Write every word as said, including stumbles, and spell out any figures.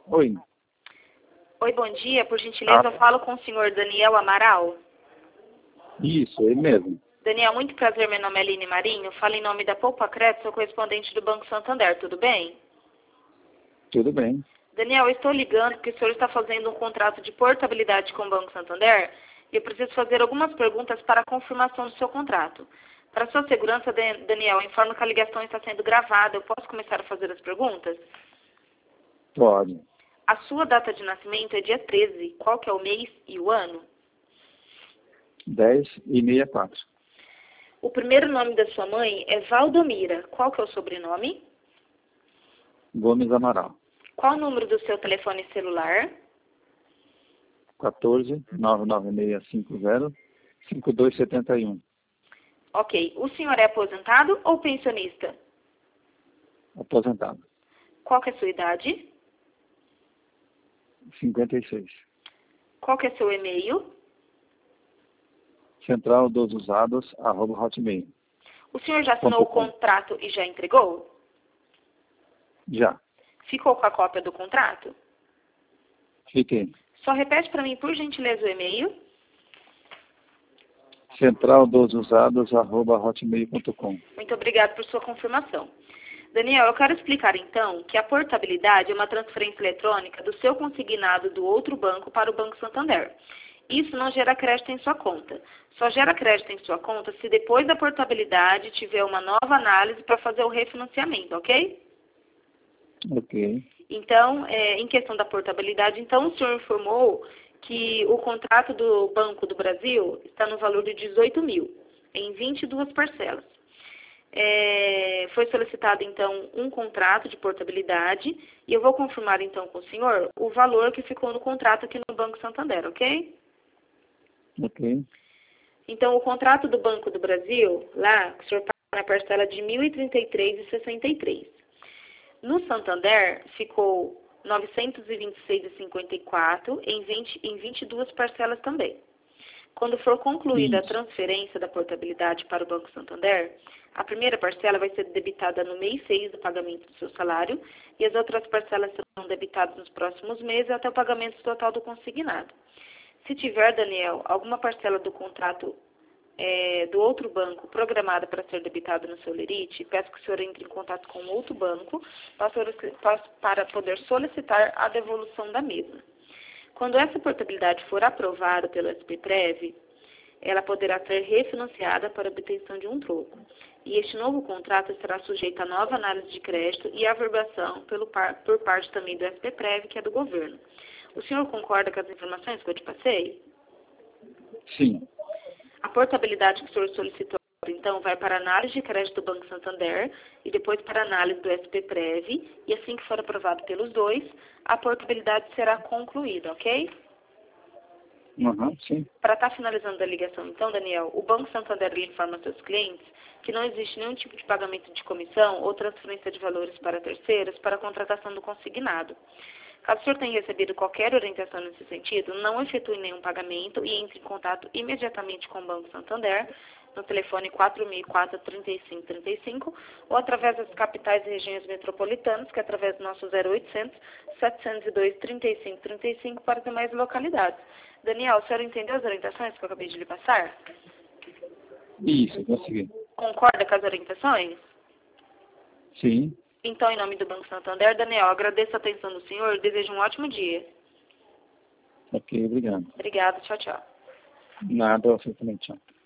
Oi. Oi, bom dia. Por gentileza, Ah. eu falo com o senhor Daniel Amaral. Isso, ele mesmo. Daniel, muito prazer. Meu nome é Aline Marinho. Falo em nome da Poupa Crédito, sou correspondente do Banco Santander. Tudo bem? Tudo bem. Daniel, eu estou ligando porque o senhor está fazendo um contrato de portabilidade com o Banco Santander e eu preciso fazer algumas perguntas para a confirmação do seu contrato. Para sua segurança, Daniel, informo que a ligação está sendo gravada. Eu posso começar a fazer as perguntas? Pode. A sua data de nascimento é dia treze. Qual que é o mês e o ano? dez e sessenta e quatro. O primeiro nome da sua mãe é Valdomira. Qual que é o sobrenome? Gomes Amaral. Qual o número do seu telefone celular? quatorze, nove nove seis cinco zero, cinco dois sete um. Ok. O senhor é aposentado ou pensionista? Aposentado. Qual que é a sua idade? cinquenta e seis. Qual que é seu e-mail? Central dos usados, arroba hotmail. O senhor já assinou o contrato e já entregou? Já. Ficou com a cópia do contrato? Fiquei. Só repete para mim, por gentileza, o e-mail. Central dos usados, arroba hotmail ponto com. Muito obrigado por sua confirmação. Daniel, eu quero explicar então que a portabilidade é uma transferência eletrônica do seu consignado do outro banco para o Banco Santander. Isso não gera crédito em sua conta. Só gera crédito em sua conta se depois da portabilidade tiver uma nova análise para fazer o refinanciamento, ok? Ok. Então, é, em questão da portabilidade, então o senhor informou que o contrato do Banco do Brasil está no valor de dezoito mil, em vinte e duas parcelas. É, foi solicitado, então, um contrato de portabilidade e eu vou confirmar, então, com o senhor o valor que ficou no contrato aqui no Banco Santander, ok? Ok. Então, o contrato do Banco do Brasil, lá, o senhor paga na parcela de mil e trinta e três reais e sessenta e três centavos. No Santander, ficou novecentos e vinte e seis reais e cinquenta e quatro centavos em, vinte, em vinte e duas parcelas também. Quando for concluída a transferência da portabilidade para o Banco Santander, a primeira parcela vai ser debitada no mês seis do pagamento do seu salário e as outras parcelas serão debitadas nos próximos meses até o pagamento total do consignado. Se tiver, Daniel, alguma parcela do contrato é, do outro banco programada para ser debitada no seu lerite, peço que o senhor entre em contato com outro banco para poder solicitar a devolução da mesma. Quando essa portabilidade for aprovada pelo SPPrev, ela poderá ser refinanciada para obtenção de um troco. E este novo contrato estará sujeito a nova análise de crédito e averbação pelo par, por parte também do SPPrev, que é do governo. O senhor concorda com as informações que eu te passei? Sim. A portabilidade que o senhor solicitou, então, vai para a análise de crédito do Banco Santander e depois para a análise do SPPrev, e assim que for aprovado pelos dois, a portabilidade será concluída, ok? Uhum, sim. Para estar finalizando a ligação, então, Daniel, o Banco Santander informa aos seus clientes que não existe nenhum tipo de pagamento de comissão ou transferência de valores para terceiros para a contratação do consignado. Caso o senhor tenha recebido qualquer orientação nesse sentido, não efetue nenhum pagamento e entre em contato imediatamente com o Banco Santander no telefone quatro mil e quatro, trinta e cinco trinta e cinco ou através das capitais e regiões metropolitanas, que é através do nosso zero oitocentos, setecentos e dois, trinta e cinco trinta e cinco para demais localidades. Daniel, o senhor entendeu as orientações que eu acabei de lhe passar? Isso, consegui. Concorda com as orientações? Sim. Então, em nome do Banco Santander, Daniel, agradeço a atenção do senhor e desejo um ótimo dia. Ok, obrigado. Obrigada, tchau, tchau. Nada, você também, tchau.